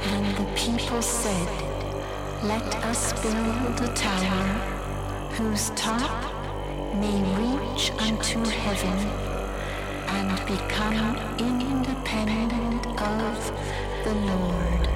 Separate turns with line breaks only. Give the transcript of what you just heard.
And the people said, let us build a tower whose top may reach unto heaven and become independent of the Lord.